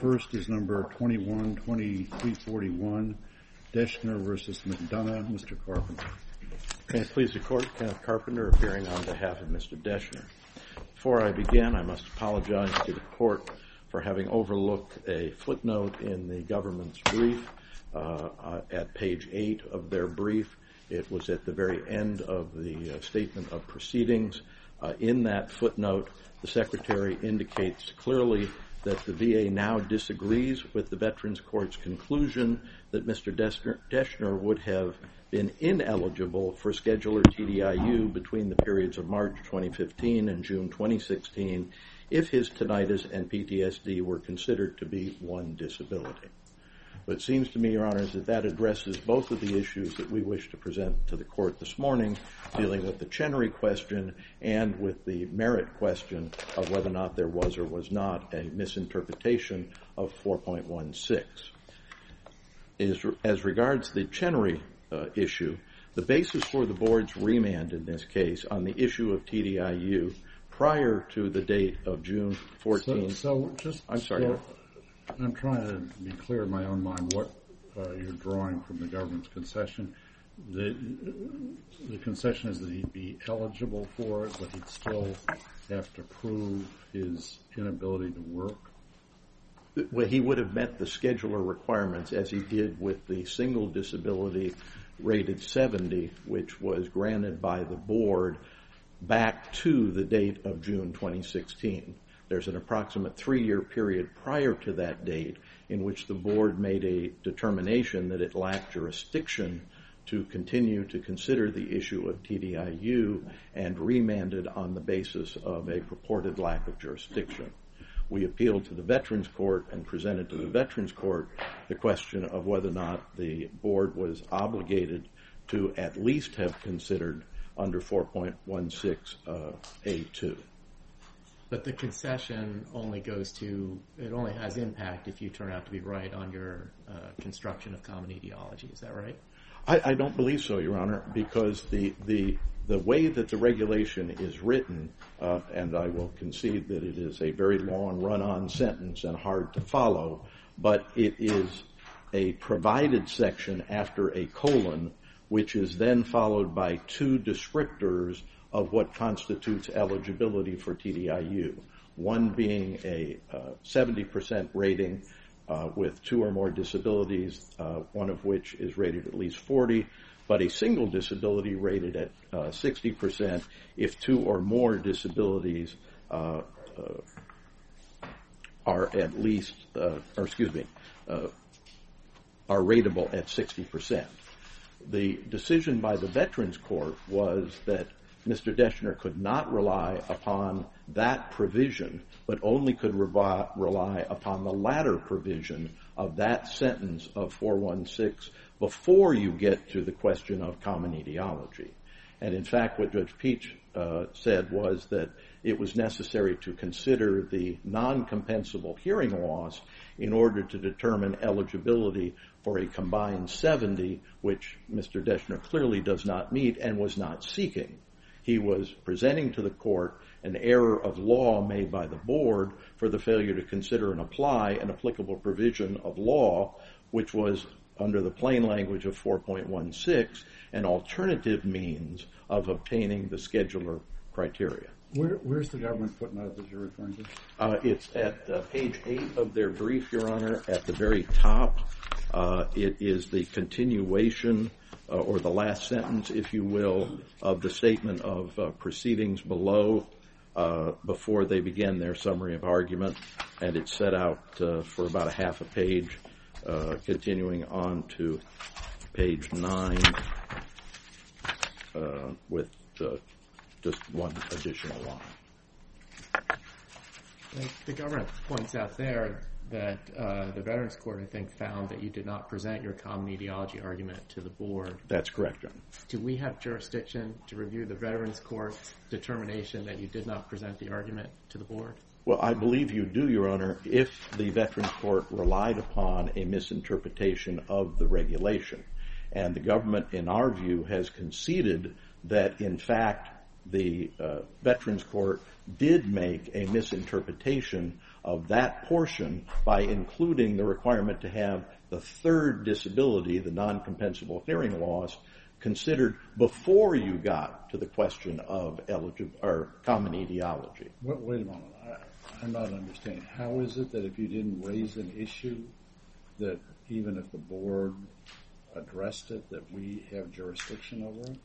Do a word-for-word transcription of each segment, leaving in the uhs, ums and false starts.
first is number twenty-one twenty-three forty-one, Deschner versus McDonough. Mister Carpenter. May it please the Court, Kenneth Carpenter appearing on behalf of Mister Deschner. Before I begin, I must apologize to the Court for having overlooked a footnote in the government's brief uh, uh, at page eight of their brief. It was at the very end of the uh, statement of proceedings. Uh, in that footnote, the Secretary indicates clearly that the V A now disagrees with the Veterans Court's conclusion that Mister Deschner, Deschner would have been ineligible for scheduler T D I U between the periods of March twenty fifteen and June twenty sixteen if his tinnitus and P T S D were considered to be one disability. But it seems to me, Your Honors, that that addresses both of the issues that we wish to present to the Court this morning, dealing with the Chenery question and with the merit question of whether or not there was or was not a misinterpretation of four point one six. As, as regards the Chenery uh, issue, the basis for the Board's remand in this case on the issue of T D I U prior to the date of June fourteenth. So, so just I'm sorry. So, I'm trying to be clear in my own mind what uh, you're drawing from the government's concession. The, the concession is that he'd be eligible for it, but he'd still have to prove his inability to work. Well, he would have met the scheduler requirements as he did with the single disability rated seventy, which was granted by the Board back to the date of June twenty sixteen. There's an approximate three-year period prior to that date in which the Board made a determination that it lacked jurisdiction to continue to consider the issue of T D I U and remanded on the basis of a purported lack of jurisdiction. We appealed to the Veterans Court and presented to the Veterans Court the question of whether or not the Board was obligated to at least have considered under four point one six A two. But the concession only goes to, it only has impact if you turn out to be right on your uh, construction of common etiology. Is that right? I, I don't believe so, Your Honor, because the the, the way that the regulation is written, uh, and I will concede that it is a very long run-on sentence and hard to follow, but it is a provided section after a colon, which is then followed by two descriptors of what constitutes eligibility for T D I U, one being a uh, seventy percent rating uh, with two or more disabilities, uh, one of which is rated at least forty, but a single disability rated at uh, sixty percent if two or more disabilities uh, uh, are at least, uh, or excuse me, uh, are rateable at sixty percent. The decision by the Veterans Court was that Mister Deschner could not rely upon that provision, but only could re- rely upon the latter provision of that sentence of four one six before you get to the question of common etiology. And in fact, what Judge Peach uh, said was that it was necessary to consider the non-compensable hearing loss in order to determine eligibility for a combined seventy, which Mister Deschner clearly does not meet and was not seeking. He was presenting to the Court an error of law made by the Board for the failure to consider and apply an applicable provision of law, which was, under the plain language of four point one six, an alternative means of obtaining the scheduler criteria. Where, where's the government footnote that you're referring to? Uh, it's at uh, page eight of their brief, Your Honor, at the very top. Uh, it is the continuation Uh, or the last sentence, if you will, of the statement of uh, proceedings below uh, before they began their summary of argument, and it's set out uh, for about a half a page, uh, continuing on to page nine uh, with uh, just one additional line. The government points out there that uh, the Veterans Court, I think, found that you did not present your common etiology argument to the Board. That's correct, John. Do we have jurisdiction to review the Veterans Court's determination that you did not present the argument to the Board? Well, I believe you do, Your Honor, if the Veterans Court relied upon a misinterpretation of the regulation. And the government, in our view, has conceded that, in fact, the uh, Veterans Court did make a misinterpretation of that portion by including the requirement to have the third disability, the non-compensable hearing loss, considered before you got to the question of eligible or common etiology. Wait, wait a moment. I, I'm not understanding. How is it that if you didn't raise an issue, that even if the board addressed it, that we have jurisdiction over it?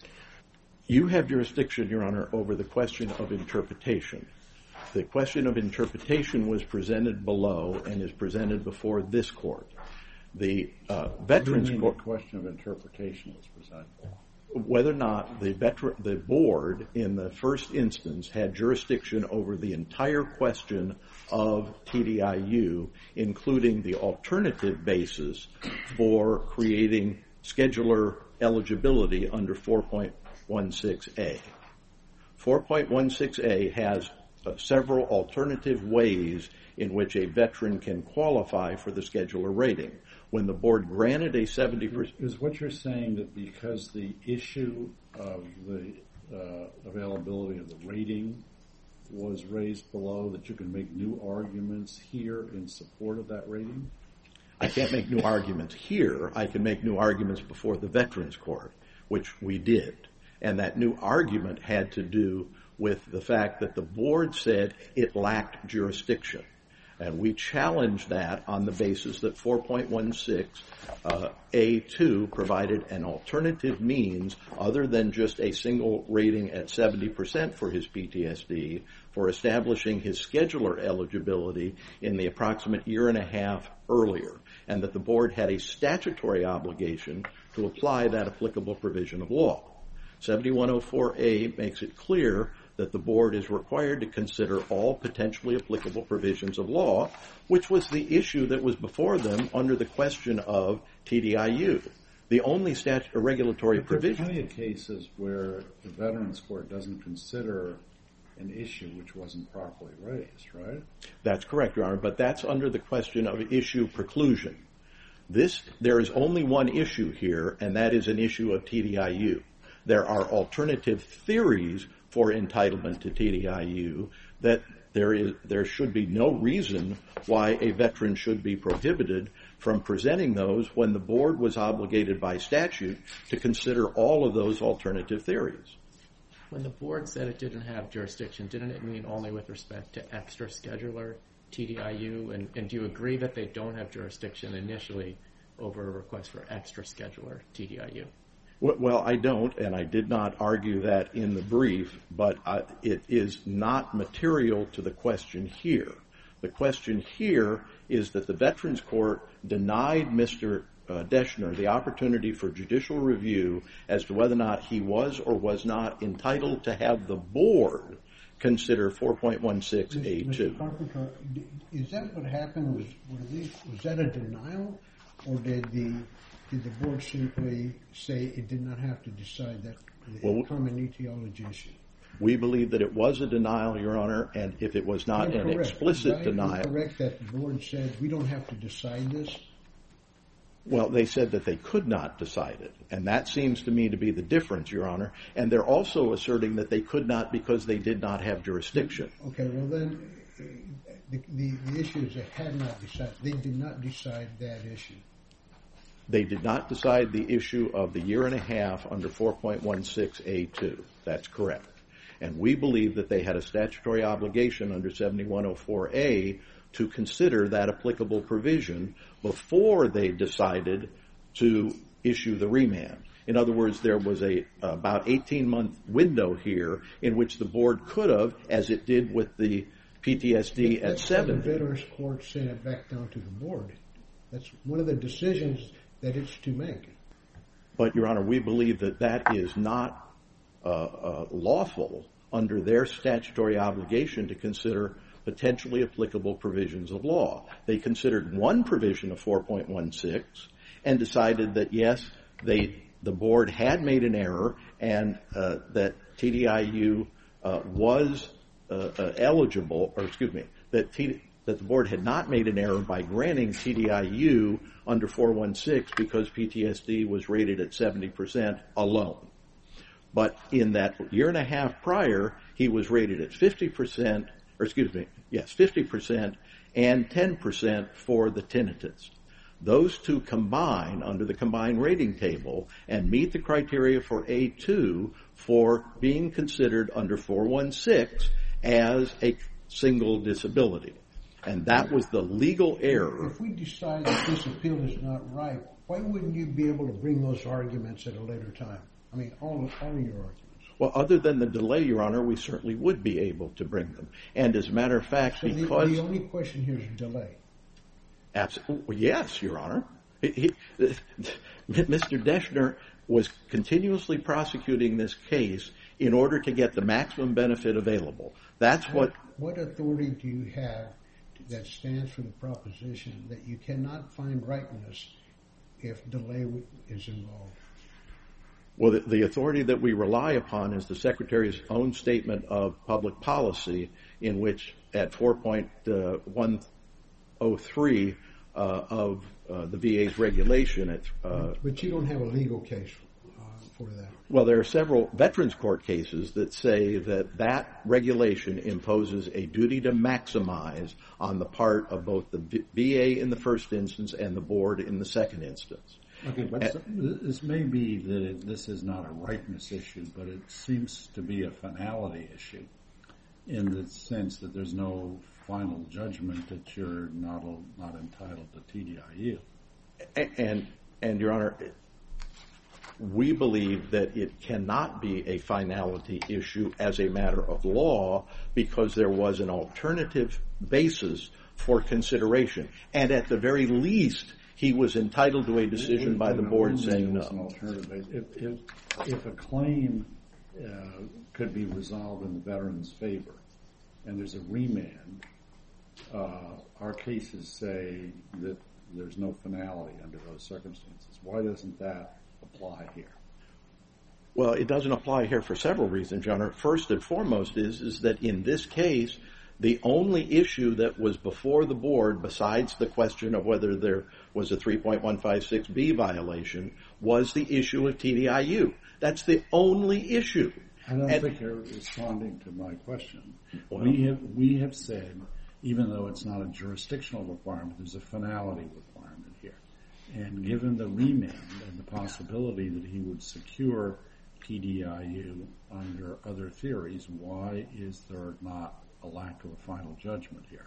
You have jurisdiction, Your Honor, over the question of interpretation. The question of interpretation was presented below and is presented before this court. The uh, Veterans Court... The question of interpretation was presented. Whether or not the, veteran, the board in the first instance had jurisdiction over the entire question of T D I U, including the alternative basis for creating scheduler eligibility under four point one six A. four point one six A has uh, several alternative ways in which a veteran can qualify for the scheduler rating. When the board granted a seventy percent... Is what you're saying that because the issue of the uh, availability of the rating was raised below, that you can make new arguments here in support of that rating? I can't make new arguments here. I can make new arguments before the Veterans Court, which we did. And that new argument had to do with the fact that the board said it lacked jurisdiction. And we challenged that on the basis that four point one six A two provided an alternative means other than just a single rating at seventy percent for his P T S D for establishing his scheduler eligibility in the approximate year and a half earlier, and that the board had a statutory obligation to apply that applicable provision of law. seventy-one oh four A makes it clear that the board is required to consider all potentially applicable provisions of law, which was the issue that was before them under the question of T D I U. The only statute or regulatory but provision... There are plenty of cases where the Veterans Court doesn't consider an issue which wasn't properly raised, right? That's correct, Your Honor, but that's under the question of issue preclusion. This, there is only one issue here, and that is an issue of T D I U. There are alternative theories for entitlement to T D I U that there is there should be no reason why a veteran should be prohibited from presenting those when the board was obligated by statute to consider all of those alternative theories. When the board said it didn't have jurisdiction, didn't it mean only with respect to extra scheduler T D I U? And, and do you agree that they don't have jurisdiction initially over a request for extra scheduler T D I U? Well, I don't, and I did not argue that in the brief, but uh, it is not material to the question here. The question here is that the Veterans Court denied Mister Uh, Deschner the opportunity for judicial review as to whether or not he was or was not entitled to have the board consider four point one six A two. Mister Carpenter, is that what happened? Was, were these, was that a denial, or did the did the board simply say it did not have to decide that the well, common etiology issue? We believe that it was a denial, Your Honor, and if it was not an explicit right? denial... Is it correct that the board said we don't have to decide this? Well, they said that they could not decide it, and that seems to me to be the difference, Your Honor. And they're also asserting that they could not because they did not have jurisdiction. Okay, well then, the, the, the issue is they had not decided. They did not decide that issue. They did not decide the issue of the year and a half under four point one six A two. That's correct. And we believe that they had a statutory obligation under seventy-one oh four A to consider that applicable provision before they decided to issue the remand. In other words, there was a about eighteen-month window here in which the board could have, as it did with the P T S D at seventy. The Veterans Court sent it back down to the board. That's one of the decisions that it's to make. But, Your Honor, we believe that that is not uh, uh, lawful under their statutory obligation to consider potentially applicable provisions of law. They considered one provision of four point one six and decided that, yes, they, the board had made an error and uh, that T D I U uh, was uh, uh, eligible, or excuse me, that, T, that the board had not made an error by granting T D I U under four one six because P T S D was rated at seventy percent alone. But in that year and a half prior, he was rated at fifty percent or excuse me, yes, fifty percent and ten percent for the tinnitus. Those two combine under the combined rating table and meet the criteria for A two for being considered under four one six as a single disability. And that was the legal error. If we decide that this appeal is not right, why wouldn't you be able to bring those arguments at a later time? I mean, all, all your arguments. Well, other than the delay, Your Honor, we certainly would be able to bring them. And as a matter of fact, so because... The, the only question here is delay. Absolutely. Yes, Your Honor. He, he, Mister Deschner was continuously prosecuting this case in order to get the maximum benefit available. That's what... What authority do you have that stands for the proposition that you cannot find rightness if delay is involved? Well, the, the authority that we rely upon is the Secretary's own statement of public policy, in which at four point one oh three uh, of uh, the V A's regulation... At, uh, but you don't have a legal case uh, for that. Well, there are several Veterans Court cases that say that that regulation imposes a duty to maximize on the part of both the V A in the first instance and the board in the second instance. Okay, but so, this may be that it, this is not a ripeness issue, but it seems to be a finality issue in the sense that there's no final judgment that you're not not entitled to T D I U. And, and Your Honor, we believe that it cannot be a finality issue as a matter of law because there was an alternative basis for consideration. And at the very least, he was entitled to a decision by the board saying no. If, if, if a claim uh, could be resolved in the veteran's favor and there's a remand, uh, our cases say that there's no finality under those circumstances. Why doesn't that apply here? Well, it doesn't apply here for several reasons, Your Honor. First and foremost is, is that in this case, the only issue that was before the board, besides the question of whether there was a three point one five six B violation, was the issue of T D I U. That's the only issue. I don't and, think you're responding to my question. Well, we have we have said, even though it's not a jurisdictional requirement, there's a finality requirement here. And given the remand and the possibility that he would secure T D I U under other theories, why is there not a lack of a final judgment here?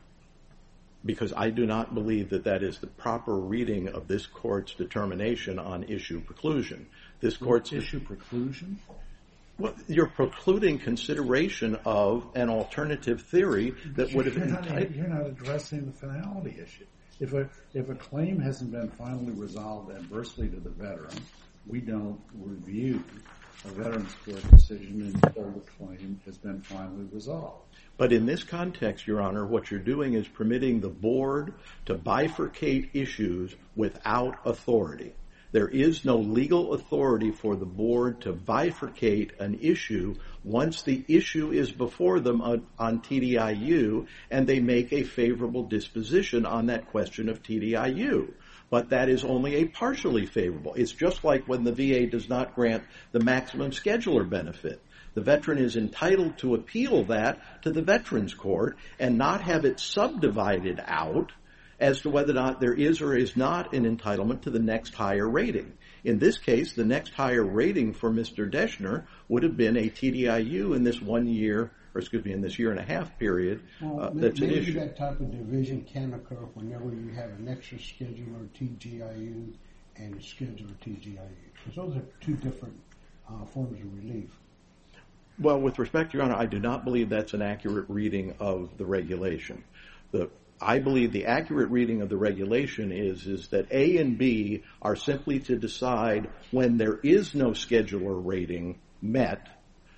Because I do not believe that that is the proper reading of this court's determination on issue preclusion. This court's issue preclusion? Well, you're precluding consideration of an alternative theory that would have you're been... Not, you're not addressing the finality issue. If a, if a claim hasn't been finally resolved adversely to the veteran, we don't review a Veterans Court decision until the claim has been finally resolved. But in this context, Your Honor, what you're doing is permitting the board to bifurcate issues without authority. There is no legal authority for the board to bifurcate an issue once the issue is before them on, on T D I U and they make a favorable disposition on that question of T D I U. But that is only a partially favorable. It's just like when the V A does not grant the maximum scheduler benefit. The veteran is entitled to appeal that to the Veterans Court and not have it subdivided out as to whether or not there is or is not an entitlement to the next higher rating. In this case, the next higher rating for Mister Deschner would have been a T D I U in this one year, or excuse me, in this year and a half period. Well, uh, that's maybe an issue. That type of division can occur whenever you have an extra scheduler T G I U and a scheduler T G I U. Because those are two different uh, forms of relief. Well, with respect, Your Honor, I do not believe that's an accurate reading of the regulation. The I believe the accurate reading of the regulation is, is that A and B are simply to decide when there is no scheduler rating met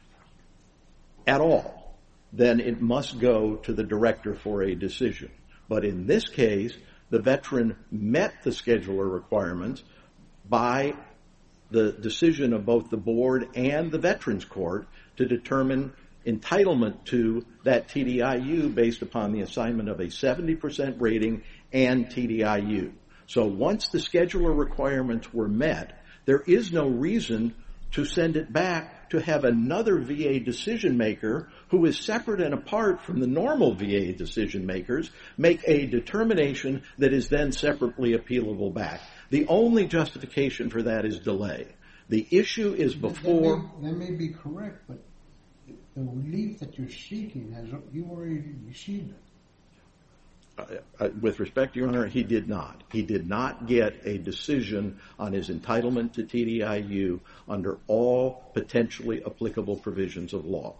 at all, then it must go to the director for a decision. But in this case, the veteran met the scheduler requirements by the decision of both the board and the Veterans Court to determine entitlement to that T D I U based upon the assignment of a seventy percent rating and T D I U. So once the scheduler requirements were met, there is no reason to send it back to have another V A decision maker who is separate and apart from the normal V A decision makers make a determination that is then separately appealable back. The only justification for that is delay. The issue is before... That may, that may be correct, but the relief that you're seeking, has you already received it. Uh, uh, with respect, Your Honor, he did not. He did not get a decision on his entitlement to T D I U under all potentially applicable provisions of law.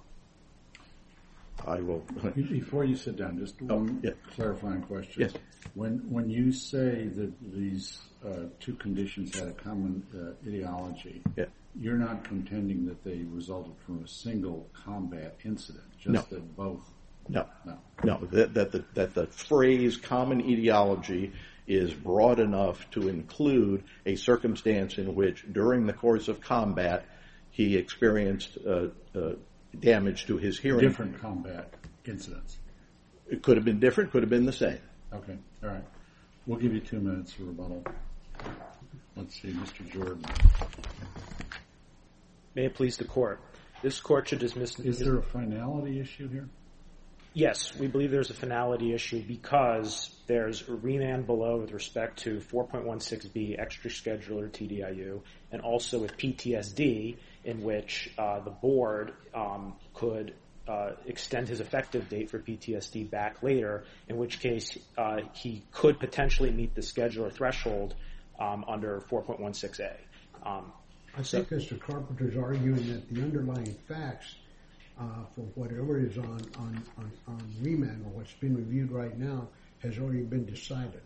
I will... Before you sit down, just one yeah. clarifying question. Yes. When, when you say that these uh, two conditions had a common uh, ideology, yeah. you're not contending that they resulted from a single combat incident, just No. that both... No, no, no. That, that, the, that the phrase common etiology is broad enough to include a circumstance in which, during the course of combat, he experienced uh, uh, damage to his hearing. Different combat incidents. It could have been different, could have been the same. Okay, all right. We'll give you two minutes for rebuttal. Let's see, Mister Jordan. May it please the Court. This Court should dismiss... Is there a finality issue here? Yes, we believe there's a finality issue because there's a remand below with respect to four point one six B extra scheduler T D I U and also with P T S D in which uh, the board um, could uh, extend his effective date for P T S D back later, in which case uh, he could potentially meet the scheduler threshold um, under four point one six A. Um, I think Mister Carpenter's arguing that the underlying facts Uh, for whatever is on, on, on, on remand or what's been reviewed right now has already been decided.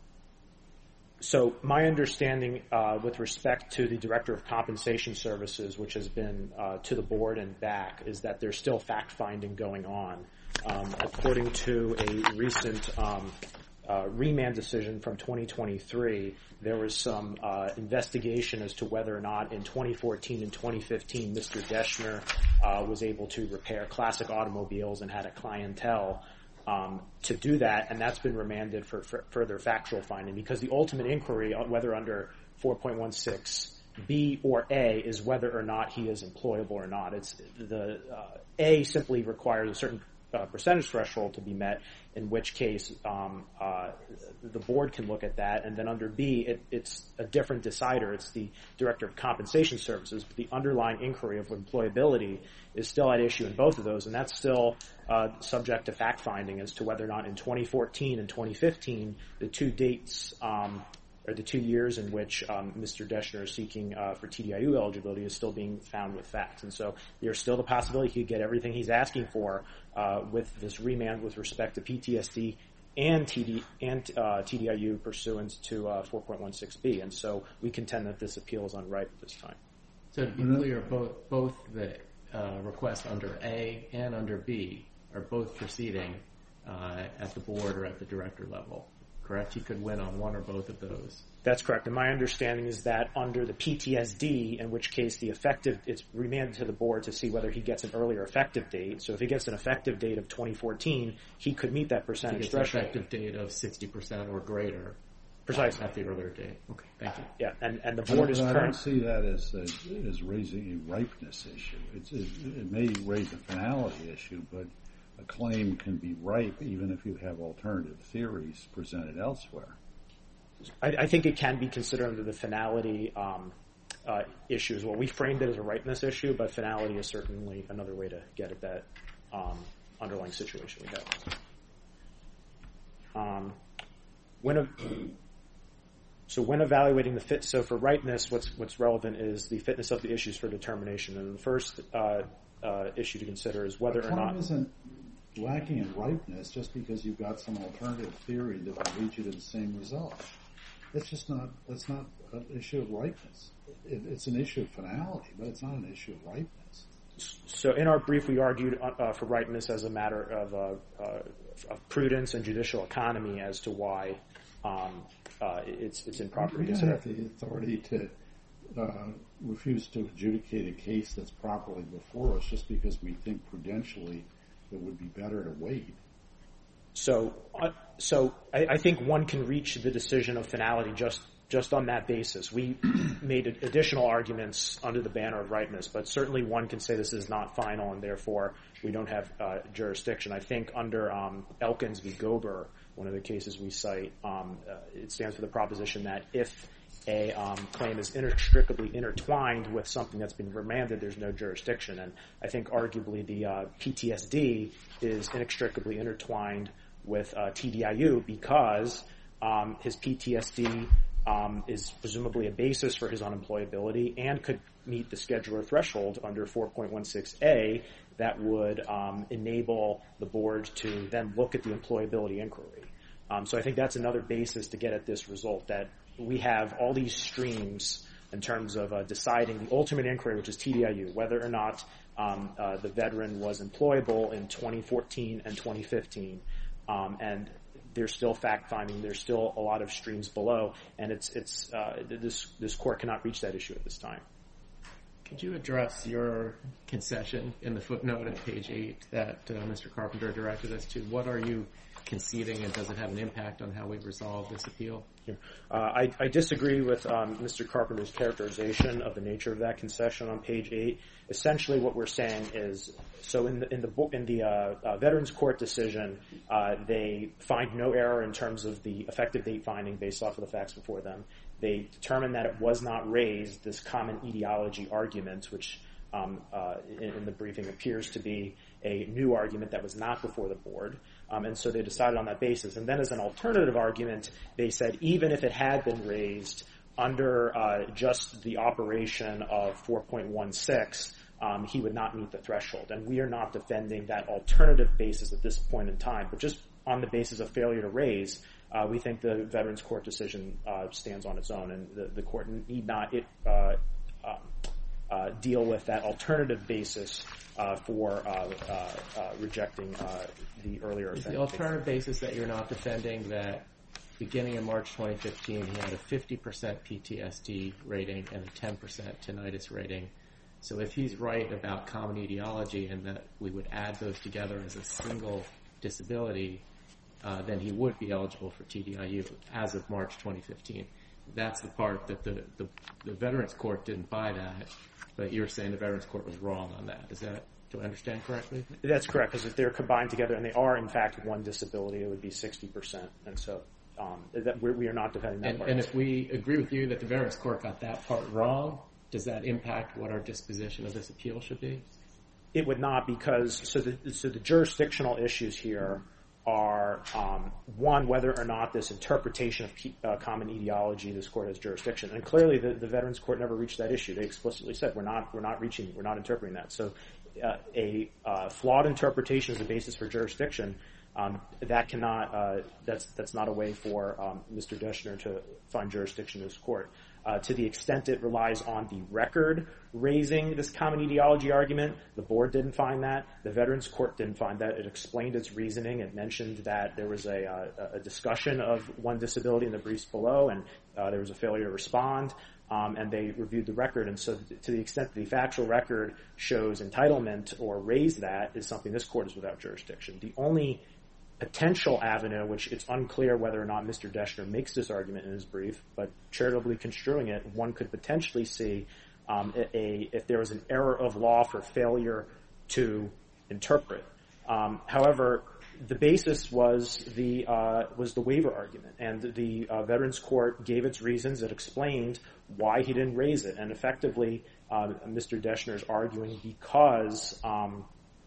So my understanding uh, with respect to the Director of Compensation Services, which has been uh, to the board and back, is that there's still fact-finding going on. Um, according to a recent um, uh, remand decision from twenty twenty-three, there was some uh, investigation as to whether or not in twenty fourteen and twenty fifteen Mister Deschner uh, was able to repair classic automobiles and had a clientele um, to do that, and that's been remanded for, for further factual finding because the ultimate inquiry, whether under four point one six B or A, is whether or not he is employable or not. It's the uh, A simply requires a certain Uh, percentage threshold to be met, in which case um, uh, the board can look at that. And then under B, it, it's a different decider. It's the Director of Compensation Services. But the underlying inquiry of employability is still at issue in both of those, and that's still uh, subject to fact-finding as to whether or not in twenty fourteen and twenty fifteen, the two dates um, or the two years in which um, Mister Deschner is seeking uh, for T D I U eligibility is still being found with facts. And so there's still the possibility he could get everything he's asking for uh, with this remand with respect to P T S D and T D and uh, T D I U pursuant to uh, four point one six B. And so we contend that this appeal is unripe at this time. So to be clear, both both the uh, requests under A and under B are both proceeding uh, at the board or at the director level. Correct? He could win on one or both of those. That's correct. And my understanding is that under the P T S D, in which case the effective, it's remanded to the board to see whether he gets an earlier effective date. So if he gets an effective date of twenty fourteen, he could meet that percentage he gets threshold. An effective date of sixty percent or greater. Precisely. At the earlier date. Okay. Thank you. Yeah. And, and the board is I current. don't see that as, as, as raising a ripeness issue. It's, it, it may raise a finality issue, but a claim can be ripe even if you have alternative theories presented elsewhere. I, I think it can be considered under the finality um, uh, issue as well. We framed it as a ripeness issue, but finality is certainly another way to get at that um, underlying situation we have. Um, when a, so when evaluating the fit, so for ripeness, what's what's relevant is the fitness of the issues for determination. And the first uh, uh, issue to consider is whether or not. Isn't lacking in ripeness just because you've got some alternative theory that will lead you to the same result. That's just not, that's not an issue of ripeness. It, it's an issue of finality, but it's not an issue of ripeness. So in our brief, we argued uh, for ripeness as a matter of, uh, uh, of prudence and judicial economy as to why um, uh, it's, it's improper to consider. We don't have the authority to uh, refuse to adjudicate a case that's properly before us just because we think prudentially it would be better to wait. So, uh, so I, I think one can reach the decision of finality just just on that basis. We made additional arguments under the banner of rightness, but certainly one can say this is not final and therefore we don't have uh, jurisdiction. I think under um, Elkins v. Gober, one of the cases we cite, um, uh, it stands for the proposition that if a um, claim is inextricably intertwined with something that's been remanded, there's no jurisdiction. And I think arguably the uh, P T S D is inextricably intertwined with uh, T D I U because um, his P T S D um, is presumably a basis for his unemployability and could meet the scheduler threshold under four point one six A that would um, enable the board to then look at the employability inquiry. Um, so I think that's another basis to get at this result, that we have all these streams in terms of uh, deciding the ultimate inquiry, which is T D I U, whether or not um, uh, the veteran was employable in twenty fourteen and twenty fifteen. Um, and there's still fact-finding. There's still a lot of streams below, and it's it's uh, this this court cannot reach that issue at this time. Could you address your concession in the footnote at page eight that uh, Mister Carpenter directed us to? What are you conceding, and does it have an impact on how we resolve this appeal? Uh, I, I disagree with um, Mister Carpenter's characterization of the nature of that concession on page eight. Essentially, what we're saying is, so in the in the in the uh, uh, Veterans Court decision, uh, they find no error in terms of the effective date finding based off of the facts before them. They determined that it was not raised, this common etiology argument, which um, uh, in, in the briefing appears to be a new argument that was not before the board. Um, and so they decided on that basis. And then as an alternative argument, they said even if it had been raised under uh, just the operation of four point one six, um, he would not meet the threshold. And we are not defending that alternative basis at this point in time. But just on the basis of failure to raise, uh, we think the Veterans Court decision uh, stands on its own. And the, the court need not it, uh, uh, uh, deal with that alternative basis Uh, for uh, uh, uh, rejecting uh, the earlier Is offense. the alternative basis that you're not defending that beginning in March twenty fifteen he had a fifty percent P T S D rating and a ten percent tinnitus rating? So if he's right about common etiology and that we would add those together as a single disability, uh, then he would be eligible for T D I U as of March twenty fifteen. That's the part that the, the, the Veterans Court didn't buy that, but you're saying the Veterans Court was wrong on that. Is that, do I understand correctly? That's correct, because if they're combined together, and they are, in fact, one disability, it would be sixty percent. And so um, that we're, we are not defending that and, part. And if we agree with you that the Veterans Court got that part wrong, does that impact what our disposition of this appeal should be? It would not, because so the, so the jurisdictional issues here are, um, one, whether or not this interpretation of P, uh, common etiology, this court has jurisdiction. And clearly the, the Veterans Court never reached that issue. They explicitly said we're not, we're not reaching, we're not interpreting that. So uh, a uh, flawed interpretation as a basis for jurisdiction, um, that cannot, uh, that's, that's not a way for um, Mister Deschner to find jurisdiction in this court. Uh, to the extent it relies on the record raising this common etiology argument, the board didn't find that. The Veterans Court didn't find that. It explained its reasoning. It mentioned that there was a, uh, a discussion of one disability in the briefs below, and uh, there was a failure to respond, um, and they reviewed the record. And so th- to the extent that the factual record shows entitlement or raised that is something this court is without jurisdiction. The only potential avenue, which it's unclear whether or not Mister Deschner makes this argument in his brief, but charitably construing it, one could potentially see um, a, a, if there was an error of law for failure to interpret. Um, however, the basis was the uh, was the waiver argument, and the uh, Veterans Court gave its reasons. It explained why he didn't raise it, and effectively, uh, Mister Deschner is arguing because. Um,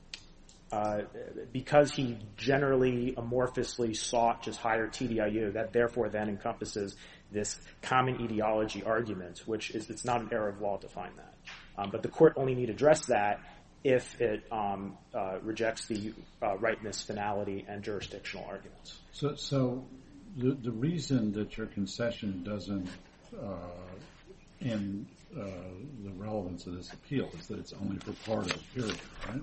Uh, because he generally amorphously sought just higher T D I U, that therefore then encompasses this common etiology argument, which is it's not an error of law to find that. Um, but the court only need address that if it um, uh, rejects the uh, rightness, finality, and jurisdictional arguments. So, so the the reason that your concession doesn't uh, end uh, the relevance of this appeal is that it's only for part of the period, right?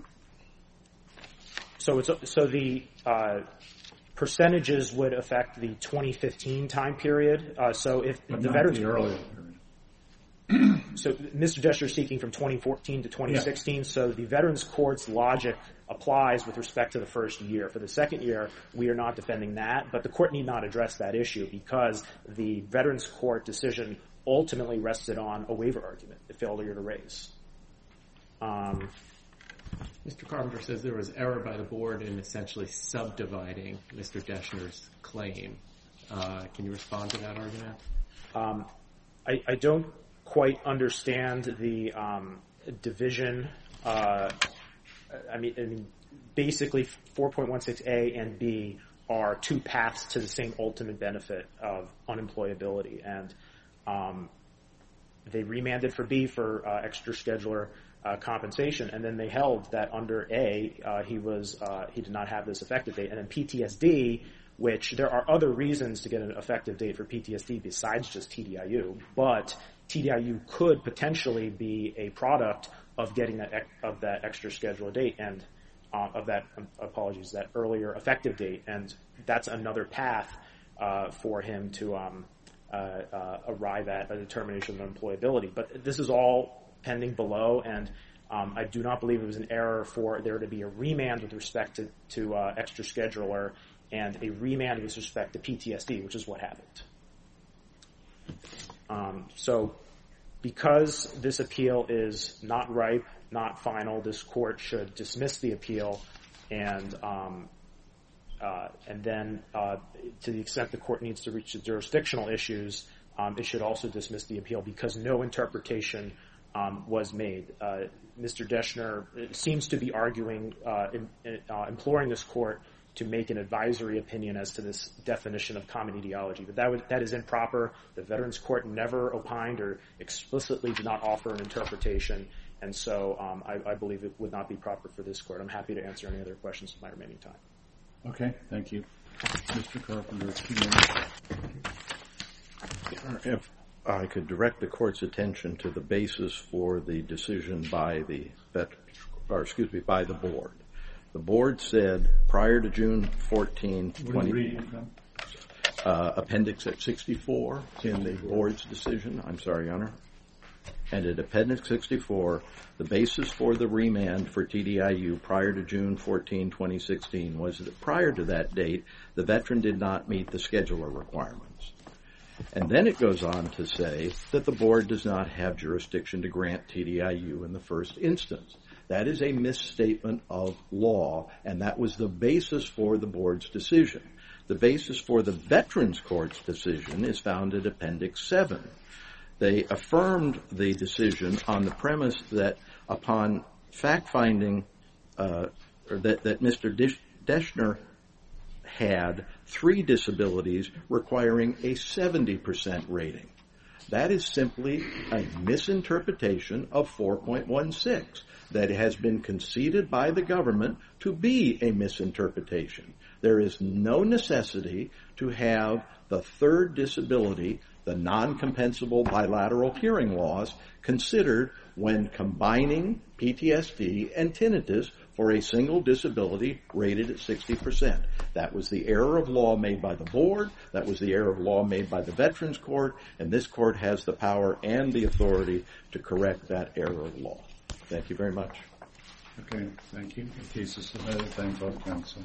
So it's so the uh, percentages would affect the twenty fifteen time period. Uh, so if but the not Veterans the earlier period. So Mister Deschner is seeking from twenty fourteen to twenty sixteen, yeah. So the Veterans Court's logic applies with respect to the first year. For the second year, we are not defending that, but the court need not address that issue because the Veterans Court decision ultimately rested on a waiver argument, the failure to raise. Um, Mister Carpenter says there was error by the board in essentially subdividing Mister Deschner's claim. Uh, can you respond to that argument? Um, I, I don't quite understand the um, division. Uh, I mean, I mean, basically four point one six A and B are two paths to the same ultimate benefit of unemployability. And um, they remanded for B for uh, extra scheduler uh, compensation, and then they held that under A, uh, he was uh, he did not have this effective date. And then P T S D, which there are other reasons to get an effective date for P T S D besides just T D I U, but T D I U could potentially be a product of getting that of that extra scheduler date and uh, of that um, apologies that earlier effective date, and that's another path uh, for him to um, uh, uh, arrive at a determination of employability. But this is all pending below, and um, I do not believe it was an error for there to be a remand with respect to, to uh, extra scheduler and a remand with respect to P T S D, which is what happened. Um, so because this appeal is not ripe, not final, this court should dismiss the appeal, and um, uh, and then uh, to the extent the court needs to reach the jurisdictional issues, um, it should also dismiss the appeal because no interpretation um, was made. Uh, Mister Deschner seems to be arguing, uh, in, in, uh, imploring this court to make an advisory opinion as to this definition of common etiology. But that would, that is improper. The Veterans Court never opined or explicitly did not offer an interpretation, and so um, I, I believe it would not be proper for this court. I'm happy to answer any other questions in my remaining time. Okay, thank you. Mister Carpenter, two minutes. If I could direct the court's attention to the basis for the decision by the vet, or excuse me, by the board. The board said prior to June fourteenth, twenty, uh, appendix at sixty-four in the board's decision. I'm sorry, Your Honor. And at appendix sixty-four, the basis for the remand for T D I U prior to June fourteenth, twenty sixteen was that prior to that date, the veteran did not meet the scheduler requirements. And then it goes on to say that the board does not have jurisdiction to grant T D I U in the first instance. That is a misstatement of law, and that was the basis for the board's decision. The basis for the Veterans Court's decision is found at Appendix seven. They affirmed the decision on the premise that upon fact-finding uh, or that, that Mister Deschner had three disabilities requiring a seventy percent rating. That is simply a misinterpretation of four point one six that has been conceded by the government to be a misinterpretation. There is no necessity to have the third disability, the non-compensable bilateral hearing loss, considered when combining P T S D and tinnitus for a single disability rated at sixty percent. That was the error of law made by the board. That was the error of law made by the Veterans Court, and this court has the power and the authority to correct that error of law. Thank you very much. Okay, thank you. The case is submitted. Thank both counsel.